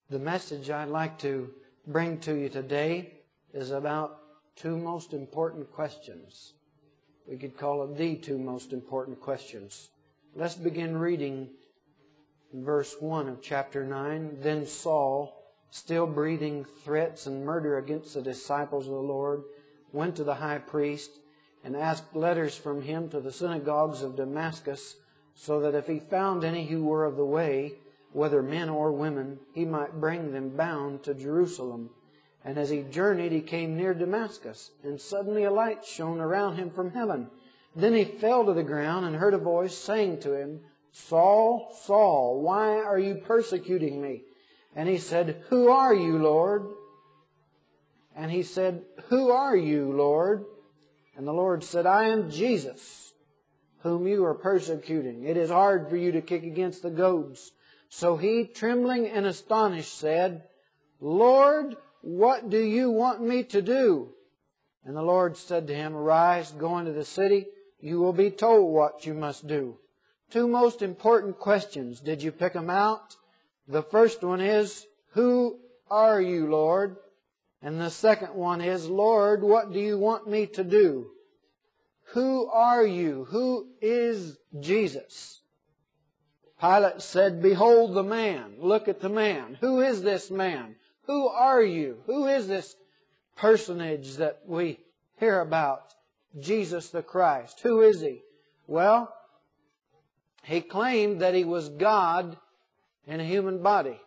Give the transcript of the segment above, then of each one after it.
The message I'd like to bring to you today is about two most important questions. We could call it the two most important questions. Let's begin reading in verse 1 of chapter 9. Then Saul, still breathing threats and murder against the disciples of the Lord, went to the high priest and asked letters from him to the synagogues of Damascus, so that if he found any who were of the way, whether men or women, he might bring them bound to Jerusalem. And as he journeyed, he came near Damascus, and suddenly a light shone around him from heaven. Then he fell to the ground and heard a voice saying to him, Saul, Saul, why are you persecuting me? And he said, Who are you, Lord? And he said, Who are you, Lord? And the Lord said, I am Jesus, whom you are persecuting. It is hard for you to kick against the goads. So he, trembling and astonished, said, Lord, what do you want me to do? And the Lord said to him, Arise, go into the city. You will be told what you must do. Two most important questions. Did you pick them out? The first one is, Who are you, Lord? And the second one is, Lord, what do you want me to do? Who are you? Who is Jesus? Pilate said, Behold the man. Look at the man. Who is this man? Who are you? Who is this personage that we hear about? Jesus the Christ. Who is He? Well, He claimed that He was God in a human body.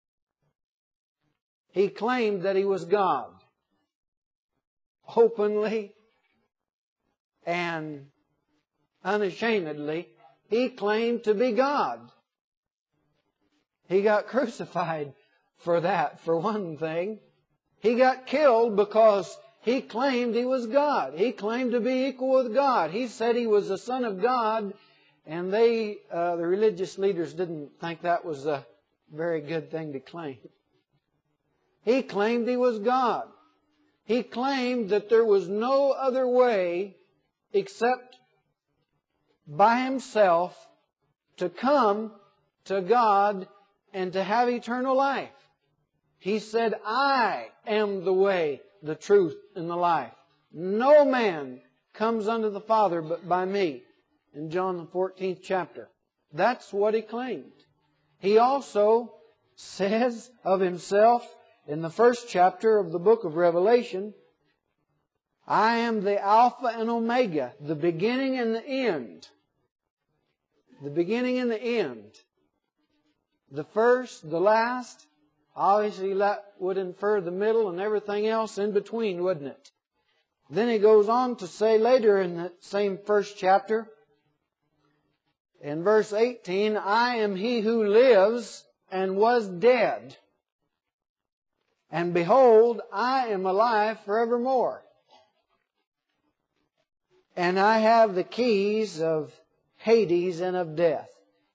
He claimed that He was God. Openly and unashamedly, He claimed to be God. He got crucified for that, for one thing. He got killed because He claimed He was God. He claimed to be equal with God. He said He was the Son of God, and the religious leaders didn't think that was a very good thing to claim. He claimed He was God. He claimed that there was no other way except by Himself to come to God and to have eternal life. He said, I am the way, the truth, and the life. No man comes unto the Father but by me. In John the 14th chapter. That's what He claimed. He also says of Himself in the first chapter of the book of Revelation, I am the Alpha and Omega, the beginning and the end. The beginning and the end. The first, the last. Obviously that would infer the middle and everything else in between, wouldn't it? Then He goes on to say later in that same first chapter, in verse 18, I am He who lives and was dead. And behold, I am alive forevermore. And I have the keys of Hades and of death.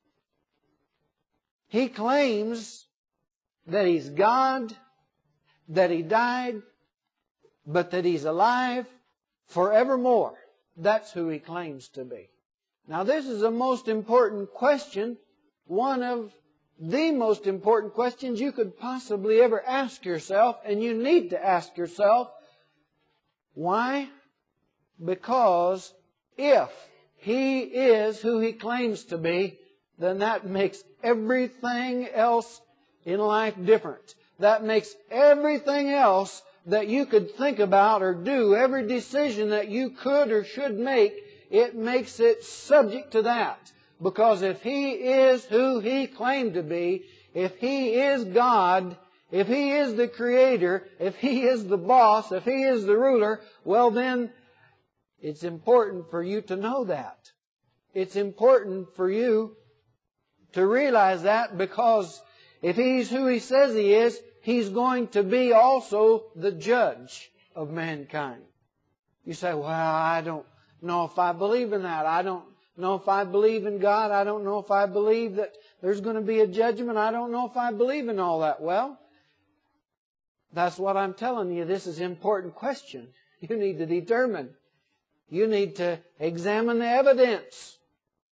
He claims that He's God, that He died, but that He's alive forevermore. That's who He claims to be. Now this is a most important question, one of the most important questions you could possibly ever ask yourself, and you need to ask yourself, why? Because if He is who He claims to be, then that makes everything else in life different. That makes everything else that you could think about or do, every decision that you could or should make, it makes it subject to that. Because if He is who He claimed to be, if He is God, if He is the Creator, if He is the boss, if He is the ruler, well then, it's important for you to know that. It's important for you to realize that, because if He's who He says He is, He's going to be also the judge of mankind. You say, well, I don't know if I believe in that. I don't know if I believe in God. I don't know if I believe that there's going to be a judgment. I don't know if I believe in all that. Well, that's what I'm telling you. This is an important question. You need to determine. You need to examine the evidence.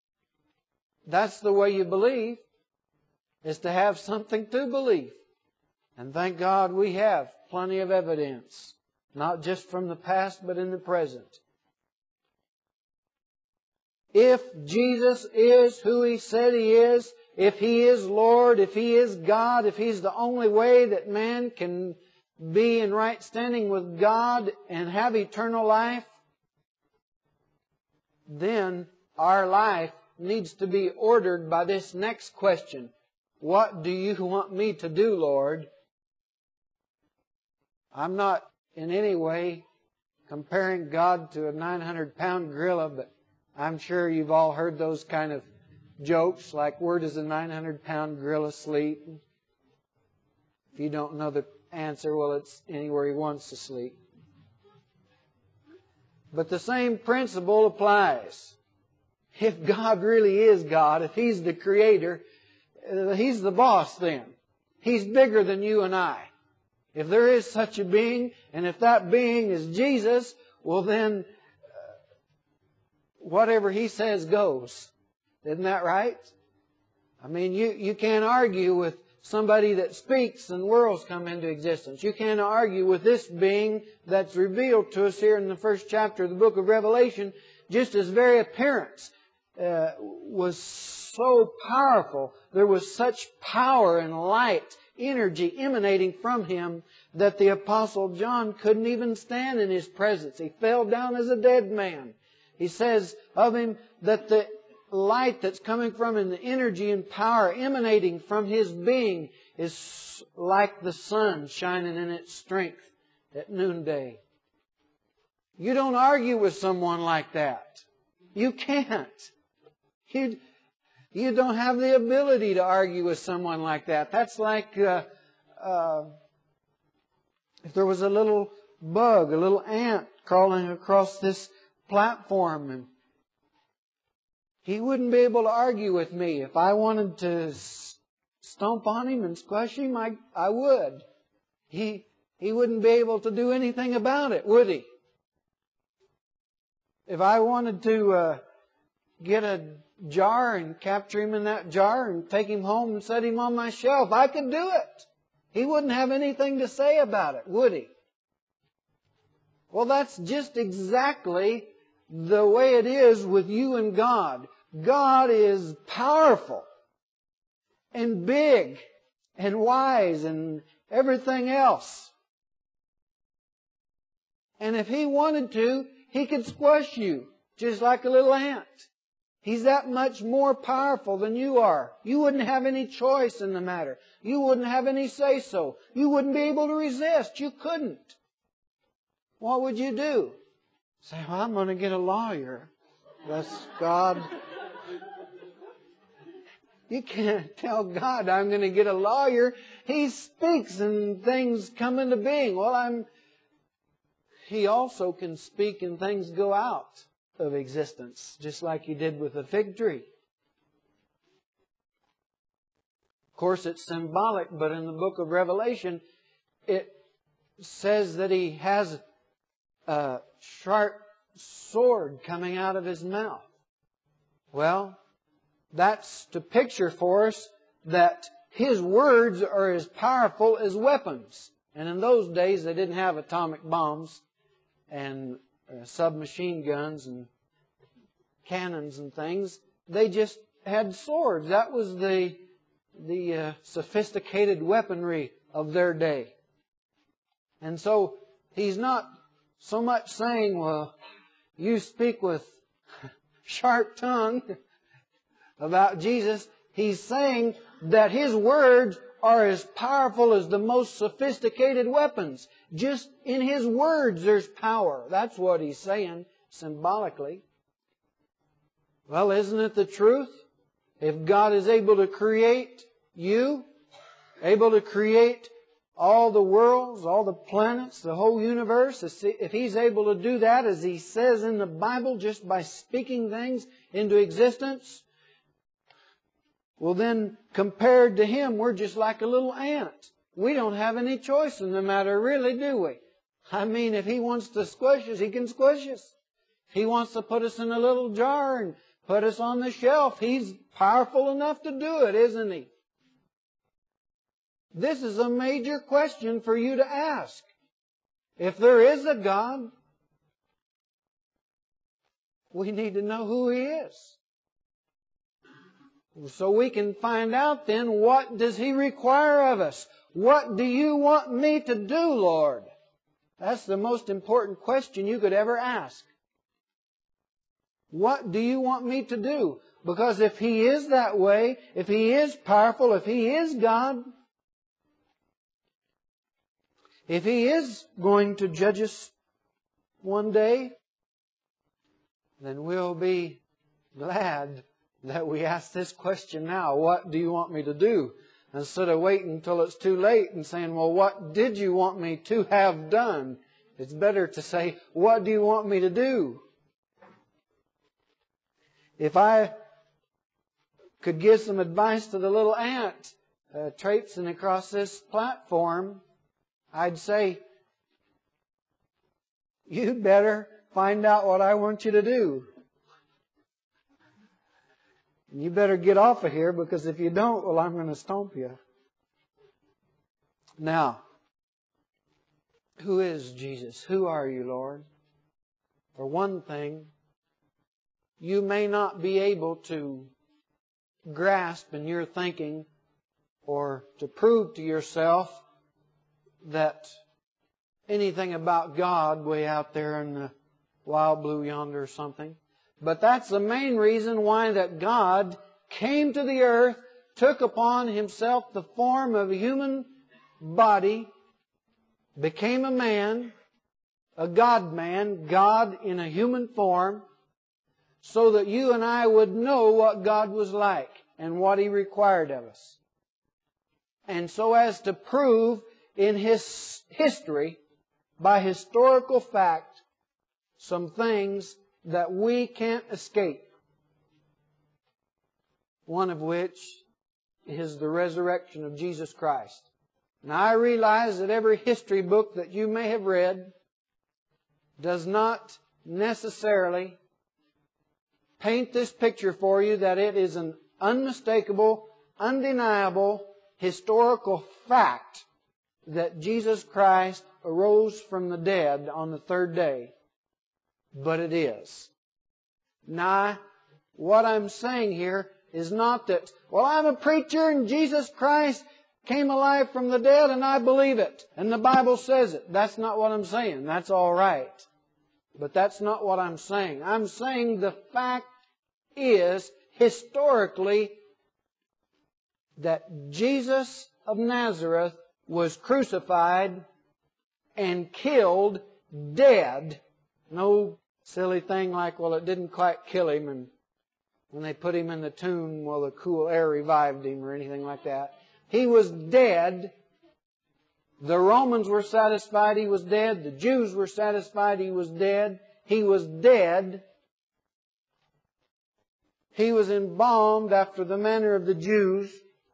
That's the way you believe, is to have something to believe. And thank God we have plenty of evidence, not just from the past, but in the present. If Jesus is who He said He is, if He is Lord, if He is God, if He's the only way that man can be in right standing with God and have eternal life, then our life needs to be ordered by this next question. What do you want me to do, Lord? I'm not in any way comparing God to a 900-pound gorilla, but I'm sure you've all heard those kind of jokes, like, where does a 900-pound gorilla sleep? If you don't know the answer, well, it's anywhere he wants to sleep. But the same principle applies. If God really is God, if He's the Creator, He's the boss then. He's bigger than you and I. If there is such a being, and if that being is Jesus, well then, whatever He says goes. Isn't that right? I mean, you can't argue with somebody that speaks and worlds come into existence. You can't argue with this being that's revealed to us here in the first chapter of the book of Revelation. Just His very appearance was so powerful. There was such power and light, energy emanating from Him that the Apostle John couldn't even stand in His presence. He fell down as a dead man. He says of Him that the light that's coming from Him, the energy and power emanating from His being, is like the sun shining in its strength at noonday. You don't argue with someone like that. You can't. You don't have the ability to argue with someone like that. That's like if there was a little bug, a little ant crawling across this platform, and he wouldn't be able to argue with me. If I wanted to stomp on him and squash him, I would. He wouldn't be able to do anything about it, would he? If I wanted to get a jar and capture him in that jar and take him home and set him on my shelf, I could do it. He wouldn't have anything to say about it, would he? Well, that's just exactly the way it is with you and God. God is powerful and big and wise and everything else. And if He wanted to, He could squash you just like a little ant. He's that much more powerful than you are. You wouldn't have any choice in the matter. You wouldn't have any say-so. You wouldn't be able to resist. You couldn't. What would you do? Say, well, I'm going to get a lawyer. That's God. You can't tell God, I'm going to get a lawyer. He speaks and things come into being. Well, He also can speak and things go out of existence, just like He did with the fig tree. Of course, it's symbolic, but in the book of Revelation, it says that He has a sharp sword coming out of His mouth. Well, that's to picture for us that His words are as powerful as weapons. And in those days, they didn't have atomic bombs and submachine guns and cannons and things. They just had swords. That was the sophisticated weaponry of their day. And so He's not so much saying, well, you speak with sharp tongue about Jesus. He's saying that His words are as powerful as the most sophisticated weapons. Just in His words there's power. That's what He's saying symbolically. Well, isn't it the truth? If God is able to create you, able to create all the worlds, all the planets, the whole universe, if He's able to do that, as He says in the Bible, just by speaking things into existence, well then, compared to Him, we're just like a little ant. We don't have any choice in the matter, really, do we? I mean, if He wants to squish us, He can squish us. If He wants to put us in a little jar and put us on the shelf, He's powerful enough to do it, isn't He? This is a major question for you to ask. If there is a God, we need to know who He is. So we can find out then, what does He require of us? What do you want me to do, Lord? That's the most important question you could ever ask. What do you want me to do? Because if He is that way, if He is powerful, if He is God, if He is going to judge us one day, then we'll be glad that we ask this question now. What do you want me to do? Instead of waiting until it's too late and saying, well, what did you want me to have done? It's better to say, what do you want me to do? If I could give some advice to the little ant traipsing across this platform, I'd say, you'd better find out what I want you to do. You better get off of here, because if you don't, well, I'm going to stomp you. Now, who is Jesus? Who are you, Lord? For one thing, you may not be able to grasp in your thinking or to prove to yourself that anything about God way out there in the wild blue yonder or something. But that's the main reason why that God came to the earth, took upon Himself the form of a human body, became a man, a God-man, God in a human form, so that you and I would know what God was like and what He required of us. And so as to prove in His history, by historical fact, some things that we can't escape. One of which is the resurrection of Jesus Christ. Now I realize that every history book that you may have read does not necessarily paint this picture for you that it is an unmistakable, undeniable, historical fact that Jesus Christ arose from the dead on the third day. But it is. Now, what I'm saying here is not that, well, I'm a preacher and Jesus Christ came alive from the dead and I believe it. And the Bible says it. That's not what I'm saying. That's all right. But that's not what I'm saying. I'm saying the fact is, historically, that Jesus of Nazareth was crucified and killed dead. No silly thing like, well, it didn't quite kill Him, and when they put Him in the tomb, well, the cool air revived Him or anything like that. He was dead. The Romans were satisfied He was dead. The Jews were satisfied He was dead. He was dead. He was embalmed after the manner of the Jews,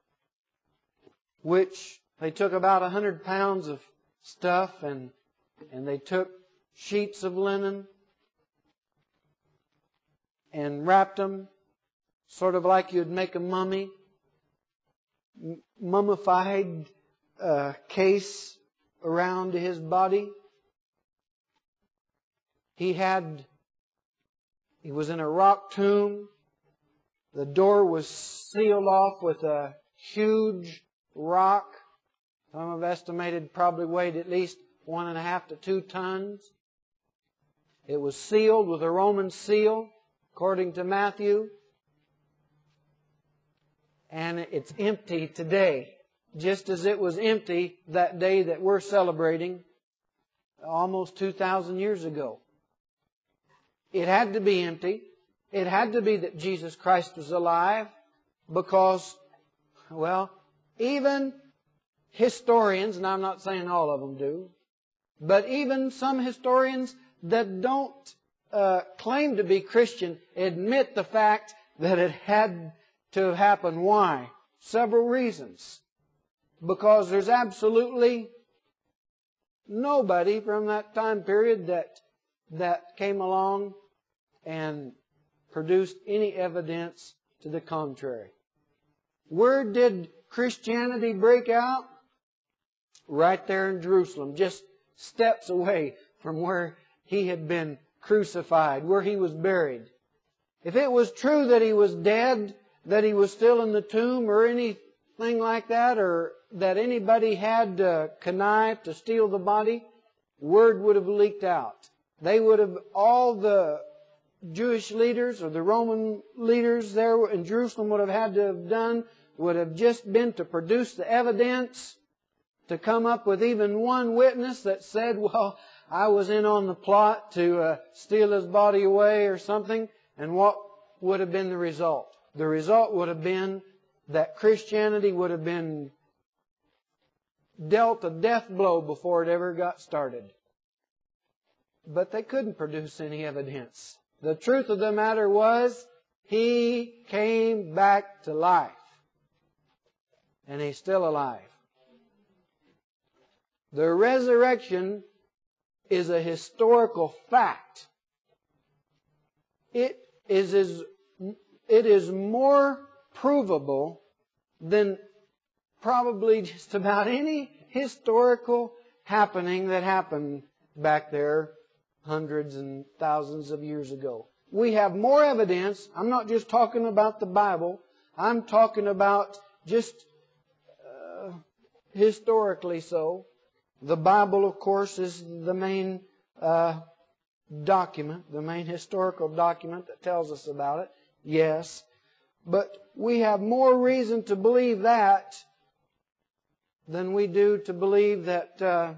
which they took about 100 pounds of stuff and they took sheets of linen and wrapped them sort of like you'd make a mummy, mummified case around His body. He was in a rock tomb. The door was sealed off with a huge rock. Some have estimated probably weighed at least 1.5 to 2 tons. It was sealed with a Roman seal, according to Matthew. And it's empty today, just as it was empty that day that we're celebrating almost 2,000 years ago. It had to be empty. It had to be that Jesus Christ was alive because, well, even historians, and I'm not saying all of them do, but even some historians that don't claim to be Christian admit the fact that it had to have happened. Why? Several reasons. Because there's absolutely nobody from that time period that came along and produced any evidence to the contrary. Where did Christianity break out? right there in Jerusalem, just steps away from where He had been crucified, where He was buried. If it was true that He was dead, that He was still in the tomb or anything like that, or that anybody had connived to steal the body, word would have leaked out. They would have, all the Jewish leaders or the Roman leaders there in Jerusalem would have had to have done, would have just been to produce the evidence, to come up with even one witness that said, well, I was in on the plot to steal His body away or something. And what would have been the result? The result would have been that Christianity would have been dealt a death blow before it ever got started. But they couldn't produce any evidence. The truth of the matter was, He came back to life. And He's still alive. The resurrection is a historical fact. It is more provable than probably just about any historical happening that happened back there hundreds and thousands of years ago. We have more evidence. I'm not just talking about the Bible. I'm talking about just historically so. The Bible, of course, is the main document, the main historical document that tells us about it. Yes. But we have more reason to believe that than we do to believe that,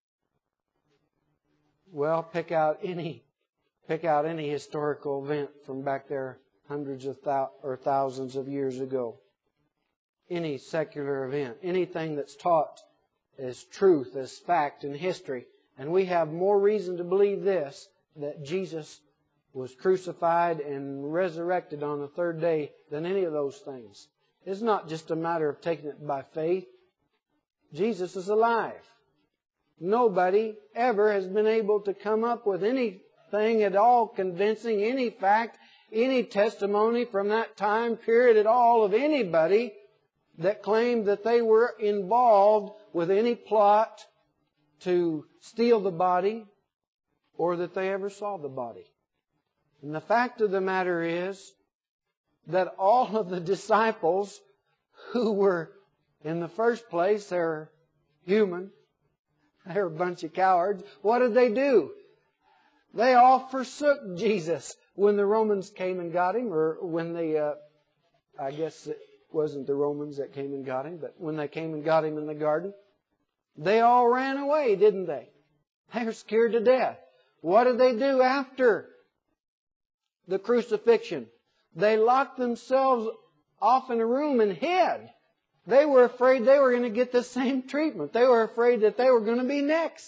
pick out any historical event from back there hundreds of or thousands of years ago. Any secular event, anything that's taught as truth, as fact in history. And we have more reason to believe this, that Jesus was crucified and resurrected on the third day than any of those things. It's not just a matter of taking it by faith. Jesus is alive. Nobody ever has been able to come up with anything at all convincing, any fact, any testimony from that time period at all of anybody that claimed that they were involved with any plot to steal the body or that they ever saw the body. And the fact of the matter is that all of the disciples who were, in the first place, they're human. They're a bunch of cowards. What did they do? They all forsook Jesus when the Romans came and got Him, or when I guess it wasn't the Romans that came and got Him, but when they came and got Him in the garden, they all ran away, didn't they? They were scared to death. What did they do after the crucifixion? They locked themselves off in a room and hid. They were afraid they were going to get the same treatment. They were afraid that they were going to be next.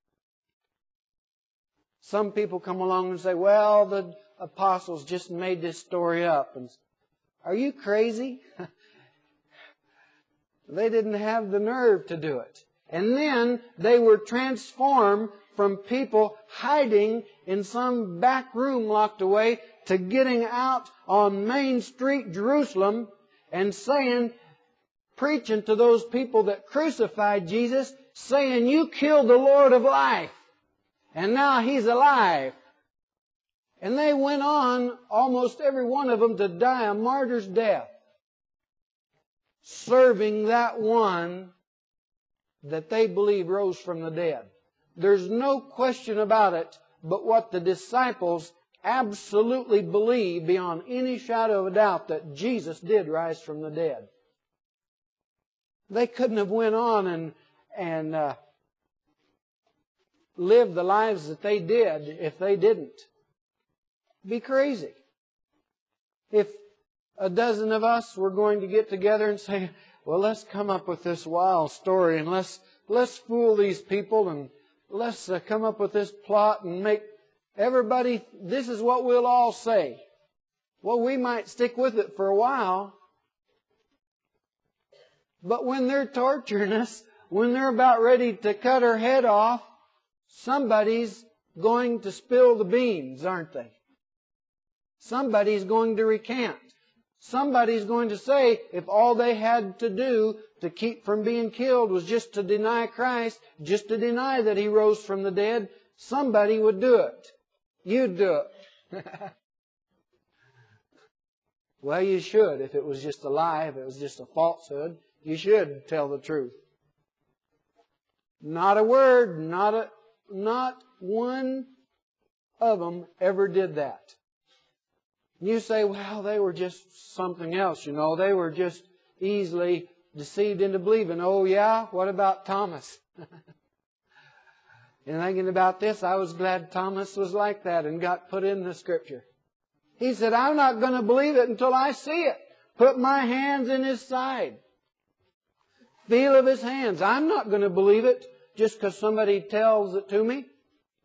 Some people come along and say, well, the apostles just made this story up. And are you crazy? They didn't have the nerve to do it. And then they were transformed from people hiding in some back room locked away to getting out on Main Street, Jerusalem, and preaching to those people that crucified Jesus, saying, you killed the Lord of life, and now He's alive. And they went on, almost every one of them, to die a martyr's death, serving that one that they believe rose from the dead. There's no question about it, but what the disciples absolutely believe beyond any shadow of a doubt, that Jesus did rise from the dead. They couldn't have went on and lived the lives that they did if they didn't. It'd be crazy. If a dozen of us were going to get together and say, well, let's come up with this wild story and let's fool these people and let's come up with this plot and make everybody, this is what we'll all say. Well, we might stick with it for a while. But when they're torturing us, when they're about ready to cut our head off, somebody's going to spill the beans, aren't they? Somebody's going to recant. Somebody's going to say, if all they had to do to keep from being killed was just to deny Christ, just to deny that He rose from the dead, somebody would do it. You'd do it. Well, you should. If it was just a lie, if it was just a falsehood, you should tell the truth. Not a word, not one of them ever did that. You say, well, they were just something else, you know. They were just easily deceived into believing. Oh, yeah? What about Thomas? And thinking about this, I was glad Thomas was like that and got put in the Scripture. He said, I'm not going to believe it until I see it. Put my hands in His side. Feel of His hands. I'm not going to believe it just because somebody tells it to me.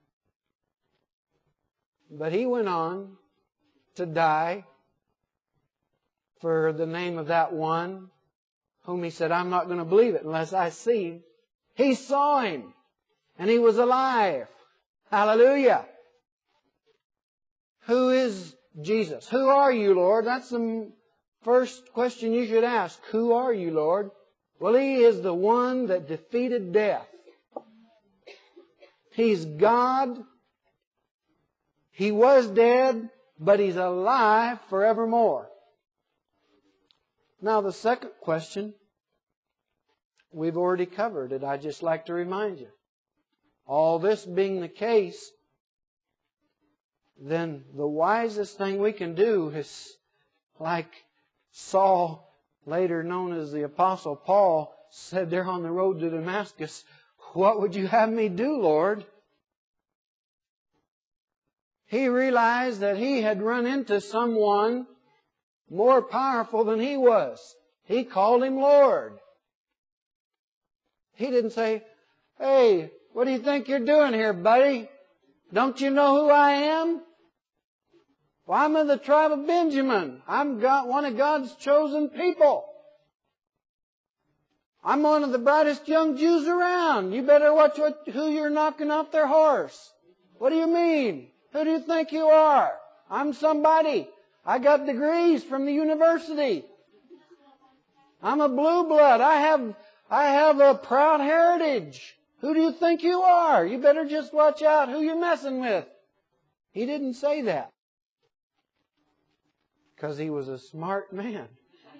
But he went on to die for the name of that one whom he said, I'm not going to believe it unless I see Him. He saw Him. And He was alive. Hallelujah. Who is Jesus? Who are you, Lord? That's the first question you should ask. Who are you, Lord? Well, He is the one that defeated death. He's God. He was dead, but He's alive forevermore. Now, the second question, we've already covered it. I'd just like to remind you. All this being the case, then the wisest thing we can do is, like Saul, later known as the Apostle Paul, said there on the road to Damascus, what would you have me do, Lord? He realized that he had run into someone more powerful than he was. He called Him Lord. He didn't say, hey, what do you think you're doing here, buddy? Don't you know who I am? Well, I'm of the tribe of Benjamin. I'm one of God's chosen people. I'm one of the brightest young Jews around. You better watch who you're knocking off their horse. What do you mean? Who do you think you are? I'm somebody. I got degrees from the university. I'm a blue blood. I have a proud heritage. Who do you think you are? You better just watch out who you're messing with. He didn't say that. Because he was a smart man.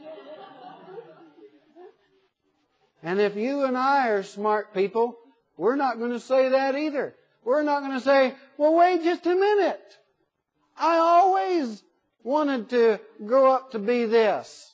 And if you and I are smart people, we're not going to say that either. We're not going to say, well, wait just a minute. I always wanted to grow up to be this.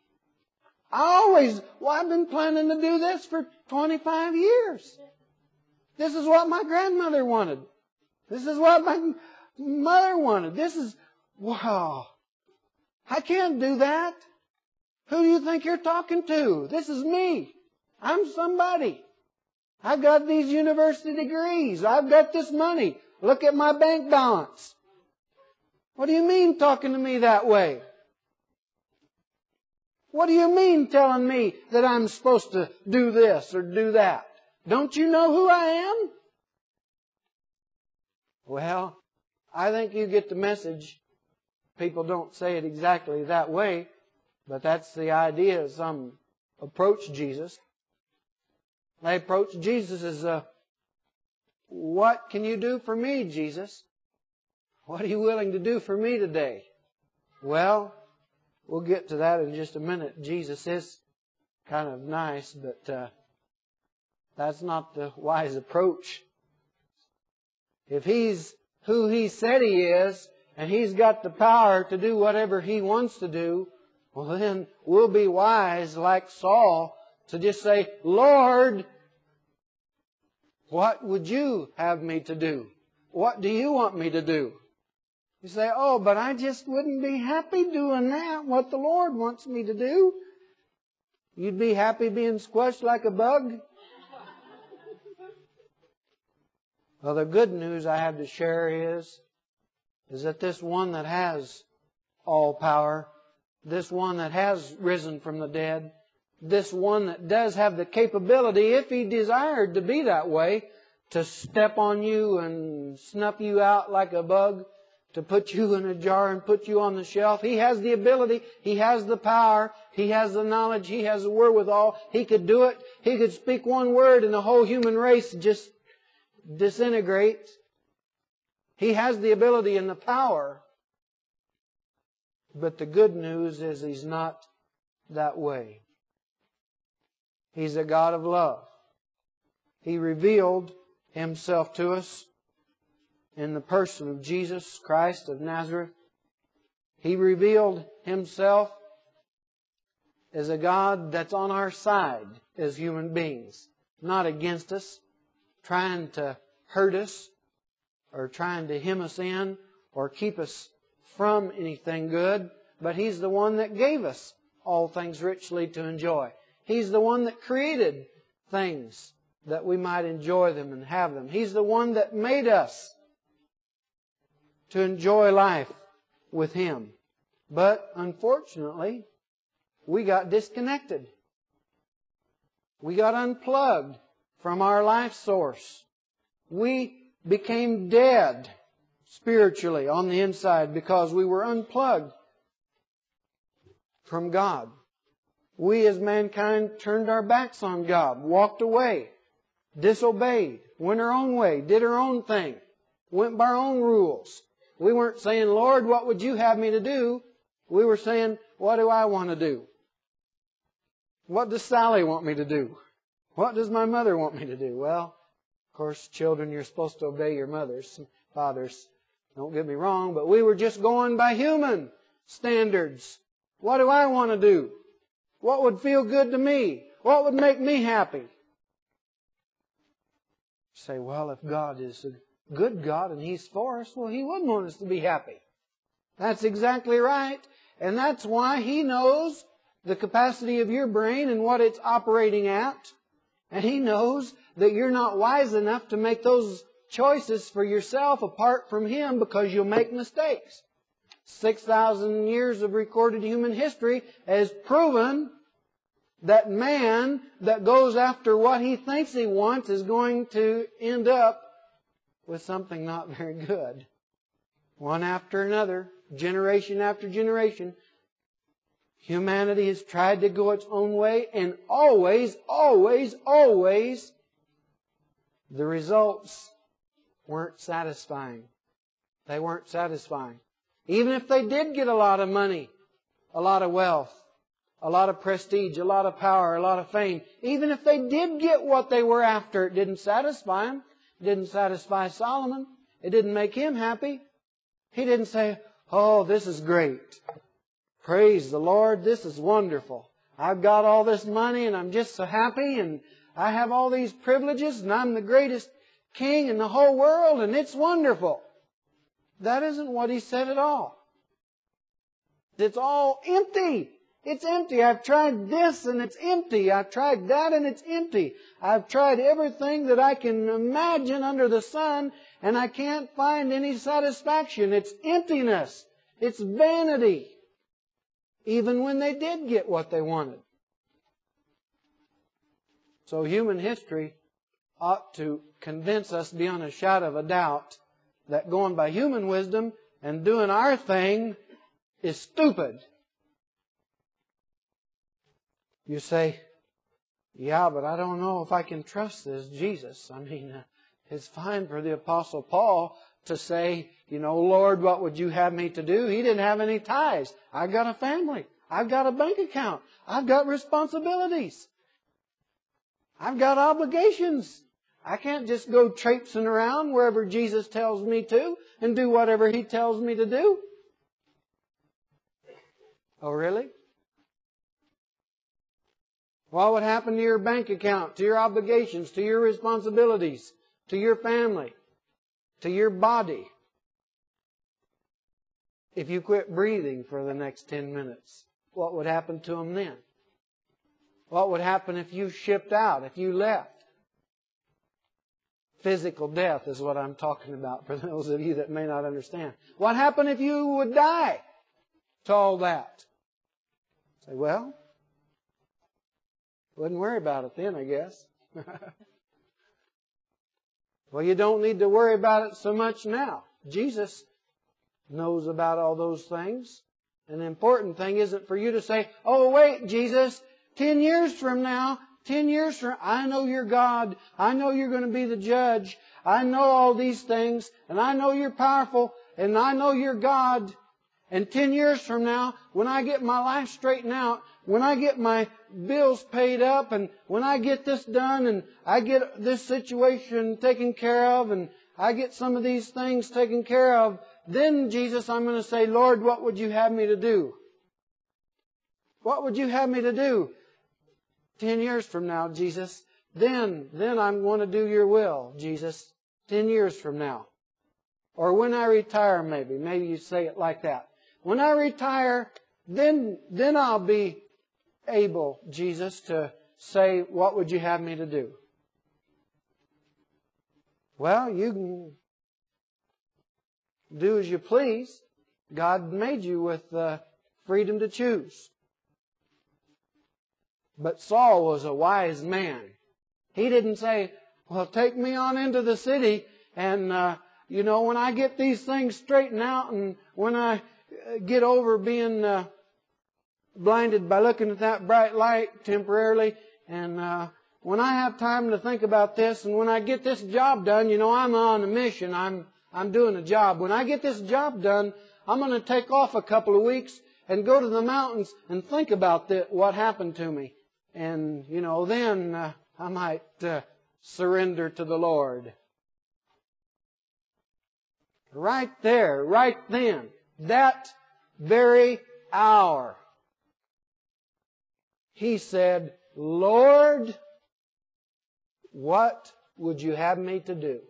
I've been planning to do this for 25 years. This is what my grandmother wanted. This is what my mother wanted. Wow. I can't do that. Who do you think you're talking to? This is me. I'm somebody. I've got these university degrees. I've got this money. Look at my bank balance. What do you mean talking to me that way? What do you mean telling me that I'm supposed to do this or do that? Don't you know who I am? Well, I think you get the message. People don't say it exactly that way, but that's the idea. Some approach Jesus. They approach Jesus as, what can you do for me, Jesus? What are you willing to do for me today? Well, we'll get to that in just a minute. Jesus is kind of nice, but that's not the wise approach. If He's who He said He is, and He's got the power to do whatever He wants to do, well then we'll be wise like Saul to just say, Lord, what would you have me to do? What do you want me to do? You say, oh, but I just wouldn't be happy doing that, what the Lord wants me to do. You'd be happy being squashed like a bug? Well, the good news I have to share is that this one that has all power, this one that has risen from the dead, this one that does have the capability, if He desired to be that way, to step on you and snuff you out like a bug, to put you in a jar and put you on the shelf. He has the ability. He has the power. He has the knowledge. He has the wherewithal. He could do it. He could speak one word and the whole human race just disintegrates. He has the ability and the power. But the good news is He's not that way. He's a God of love. He revealed Himself to us in the person of Jesus Christ of Nazareth. He revealed Himself as a God that's on our side as human beings, not against us, trying to hurt us or trying to hem us in or keep us from anything good, but He's the one that gave us all things richly to enjoy. He's the one that created things that we might enjoy them and have them. He's the one that made us to enjoy life with Him. But unfortunately, we got disconnected. We got unplugged from our life source. We became dead spiritually on the inside because we were unplugged from God. We as mankind turned our backs on God, walked away, disobeyed, went our own way, did our own thing, went by our own rules. We weren't saying, Lord, what would you have me to do? We were saying, what do I want to do? What does Sally want me to do? What does my mother want me to do? Well, of course, children, you're supposed to obey your mothers and fathers. Don't get me wrong, but we were just going by human standards. What do I want to do? What would feel good to me? What would make me happy? You say, well, if God is a good God and He's for us, well, He wouldn't want us to be happy. That's exactly right. And that's why He knows the capacity of your brain and what it's operating at. And He knows that you're not wise enough to make those choices for yourself apart from Him because you'll make mistakes. 6,000 years of recorded human history has proven that man that goes after what he thinks he wants is going to end up with something not very good. One after another, generation after generation, humanity has tried to go its own way, and always, always, always, the results weren't satisfying. They weren't satisfying. Even if they did get a lot of money, a lot of wealth, a lot of prestige, a lot of power, a lot of fame, even if they did get what they were after, it didn't satisfy them. It didn't satisfy Solomon. It didn't make him happy. He didn't say, oh, this is great. Praise the Lord, this is wonderful. I've got all this money and I'm just so happy and I have all these privileges and I'm the greatest king in the whole world and it's wonderful. That isn't what he said at all. It's all empty. It's empty. I've tried this and it's empty. I've tried that and it's empty. I've tried everything that I can imagine under the sun and I can't find any satisfaction. It's emptiness. It's vanity. Even when they did get what they wanted. So human history ought to convince us beyond a shadow of a doubt that going by human wisdom and doing our thing is stupid. You say, yeah, but I don't know if I can trust this Jesus. I mean, it's fine for the Apostle Paul to say, you know, Lord, what would you have me to do? He didn't have any ties. I've got a family. I've got a bank account. I've got responsibilities. I've got obligations. I can't just go traipsing around wherever Jesus tells me to and do whatever He tells me to do. Oh, really? What would happen to your bank account, to your obligations, to your responsibilities, to your family, to your body, if you quit breathing for the next 10 minutes? What would happen to them then? What would happen if you shipped out, if you left? Physical death is what I'm talking about for those of you that may not understand. What happened if you would die to all that? Say, well, wouldn't worry about it then, I guess. Well, you don't need to worry about it so much now. Jesus knows about all those things. And the important thing isn't for you to say, oh, wait, Jesus, 10 years from now, I know you're God. I know you're going to be the judge. I know all these things, and I know you're powerful, and I know you're God. And 10 years from now, when I get my life straightened out, when I get my bills paid up, and when I get this done, and I get this situation taken care of, and I get some of these things taken care of, then, Jesus, I'm going to say, Lord, what would you have me to do? What would you have me to do? 10 years from now, Jesus, then I'm going to do your will, Jesus. 10 years from now. Or when I retire, maybe. Maybe you say it like that. When I retire, then I'll be able, Jesus, to say, what would you have me to do? Well, you can do as you please. God made you with freedom to choose. But Saul was a wise man. He didn't say, well, take me on into the city and, when I get these things straightened out and when I get over being blinded by looking at that bright light temporarily and when I have time to think about this and when I get this job done, I'm on a mission. I'm doing a job. When I get this job done, I'm going to take off a couple of weeks and go to the mountains and think about what happened to me. And, then I might surrender to the Lord. Right there, right then, that very hour, he said, Lord, what would you have me to do?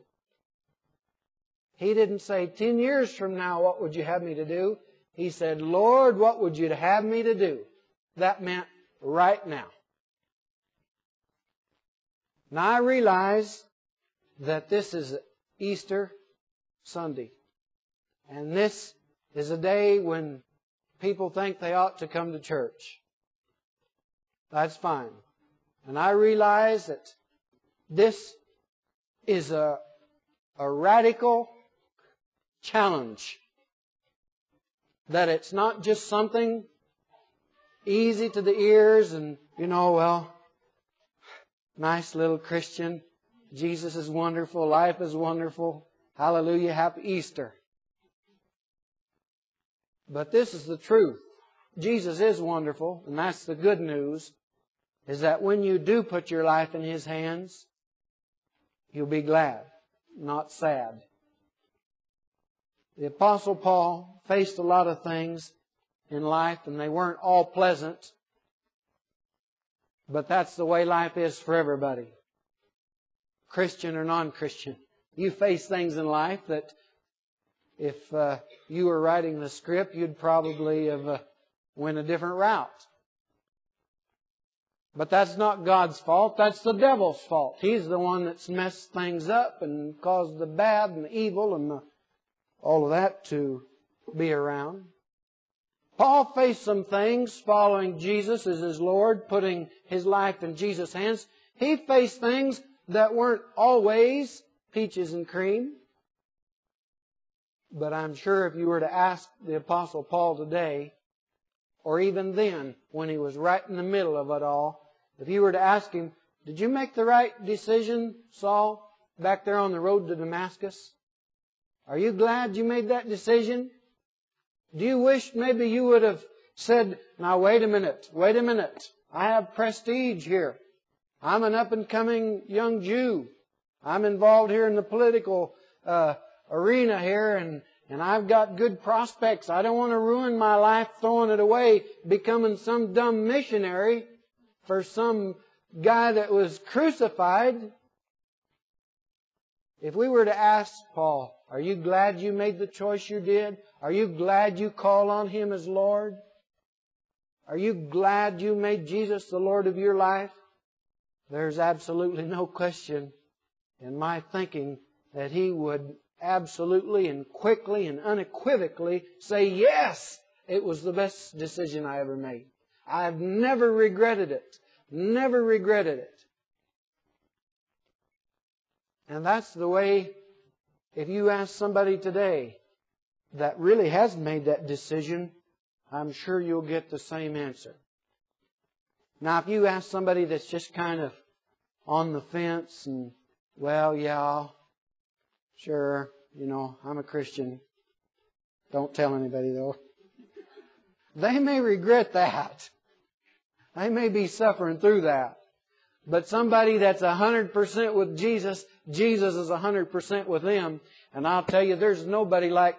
He didn't say, 10 years from now, what would you have me to do? He said, Lord, what would you have me to do? That meant right now. Now I realize that this is Easter Sunday. And this is a day when people think they ought to come to church. That's fine. And I realize that this is a radical challenge. That it's not just something easy to the ears and, nice little Christian. Jesus is wonderful. Life is wonderful. Hallelujah. Happy Easter. But this is the truth. Jesus is wonderful. And that's the good news. Is that when you do put your life in His hands, you'll be glad, not sad. The Apostle Paul faced a lot of things in life and they weren't all pleasant. But that's the way life is for everybody. Christian or non-Christian. You face things in life that if you were writing the script, you'd probably have went a different route. But that's not God's fault. That's the devil's fault. He's the one that's messed things up and caused the bad and the evil and all of that to be around. Paul faced some things following Jesus as his Lord, putting his life in Jesus' hands. He faced things that weren't always peaches and cream. But I'm sure if you were to ask the Apostle Paul today, or even then, when he was right in the middle of it all, if you were to ask him, did you make the right decision, Saul, back there on the road to Damascus? Are you glad you made that decision? Do you wish maybe you would have said, now wait a minute. I have prestige here. I'm an up-and-coming young Jew. I'm involved here in the political arena here and I've got good prospects. I don't want to ruin my life throwing it away, becoming some dumb missionary for some guy that was crucified. If we were to ask Paul, are you glad you made the choice you did? Are you glad you called on Him as Lord? Are you glad you made Jesus the Lord of your life? There's absolutely no question in my thinking that he would absolutely and quickly and unequivocally say, yes, it was the best decision I ever made. I've never regretted it. Never regretted it. And that's the way, if you ask somebody today, that really has made that decision, I'm sure you'll get the same answer. Now, if you ask somebody that's just kind of on the fence and, well, yeah, sure, I'm a Christian. Don't tell anybody, though. They may regret that. They may be suffering through that. But somebody that's 100% with Jesus, Jesus is 100% with them. And I'll tell you, there's nothing like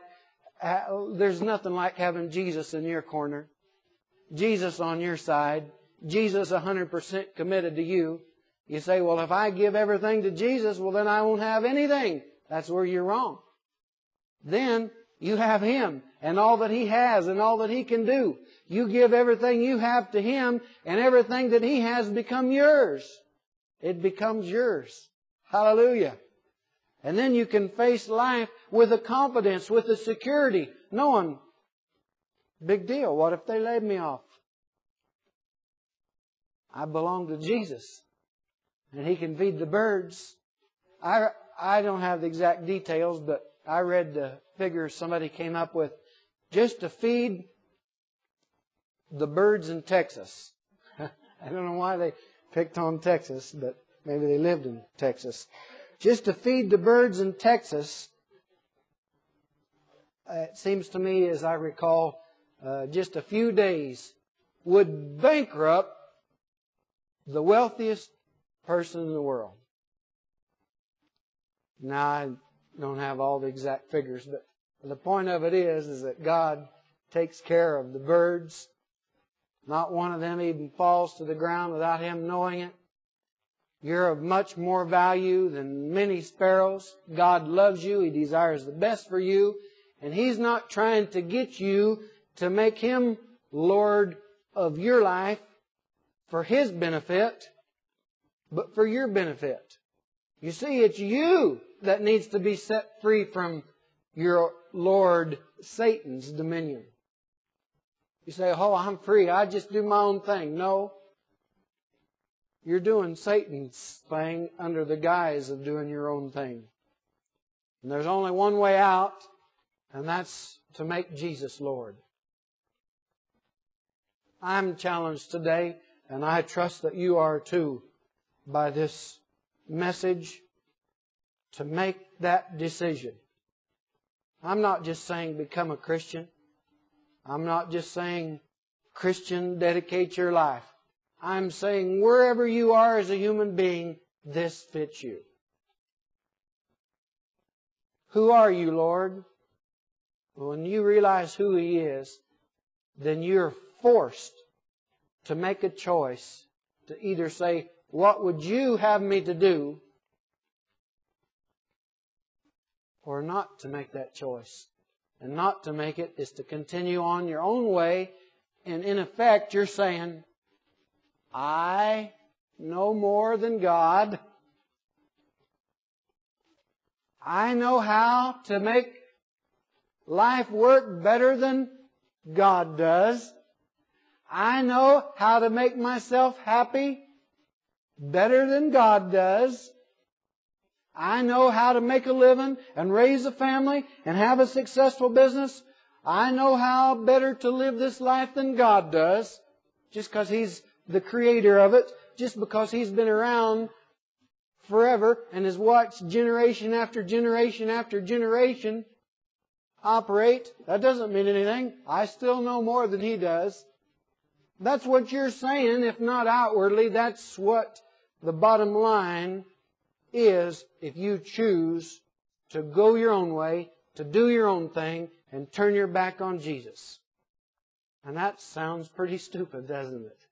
having Jesus in your corner. Jesus on your side. Jesus 100% committed to you. You say, well, if I give everything to Jesus, well, then I won't have anything. That's where you're wrong. Then you have Him and all that He has and all that He can do. You give everything you have to Him, and everything that He has become yours. It becomes yours. Hallelujah. And then you can face life with a confidence, with a security, knowing, big deal, what if they laid me off? I belong to Jesus, and He can feed the birds. I don't have the exact details, but I read the figure somebody came up with just to feed the birds in Texas. I don't know why they picked on Texas, but maybe they lived in Texas. Just to feed the birds in Texas, it seems to me, as I recall, just a few days would bankrupt the wealthiest person in the world. Now, I don't have all the exact figures, but the point of it is that God takes care of the birds. Not one of them even falls to the ground without Him knowing it. You're of much more value than many sparrows. God loves you. He desires the best for you. And He's not trying to get you to make Him Lord of your life for His benefit, but for your benefit. You see, it's you that needs to be set free from your Lord Satan's dominion. You say, oh, I'm free. I just do my own thing. No. You're doing Satan's thing under the guise of doing your own thing. And there's only one way out, and that's to make Jesus Lord. I'm challenged today, and I trust that you are too, by this message, to make that decision. I'm not just saying become a Christian. I'm not just saying, Christian, dedicate your life. I'm saying wherever you are as a human being, this fits you. Who are you, Lord? When you realize who He is, then you're forced to make a choice to either say, what would you have me to do? Or not to make that choice. And not to make it is to continue on your own way. And in effect, you're saying, I know more than God. I know how to make life work better than God does. I know how to make myself happy better than God does. I know how to make a living and raise a family and have a successful business. I know how better to live this life than God does. Just because He's the creator of it. Just because He's been around forever and has watched generation after generation after generation operate. That doesn't mean anything. I still know more than He does. That's what you're saying, if not outwardly. That's what the bottom line is if you choose to go your own way, to do your own thing, and turn your back on Jesus. And that sounds pretty stupid, doesn't it?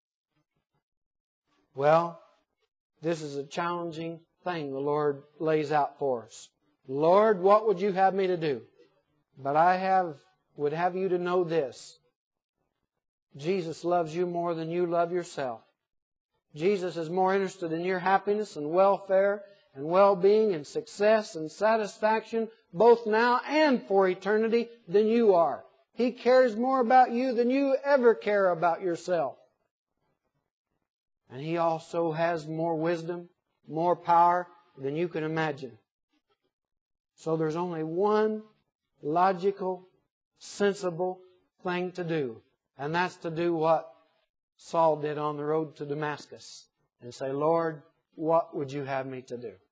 Well, this is a challenging thing the Lord lays out for us. Lord, what would you have me to do? But I would have you to know this. Jesus loves you more than you love yourself. Jesus is more interested in your happiness and welfare and well-being and success and satisfaction, both now and for eternity, than you are. He cares more about you than you ever care about yourself. And He also has more wisdom, more power than you can imagine. So there's only one logical sensible thing to do. And that's to do what Saul did on the road to Damascus. And say, Lord, what would you have me to do?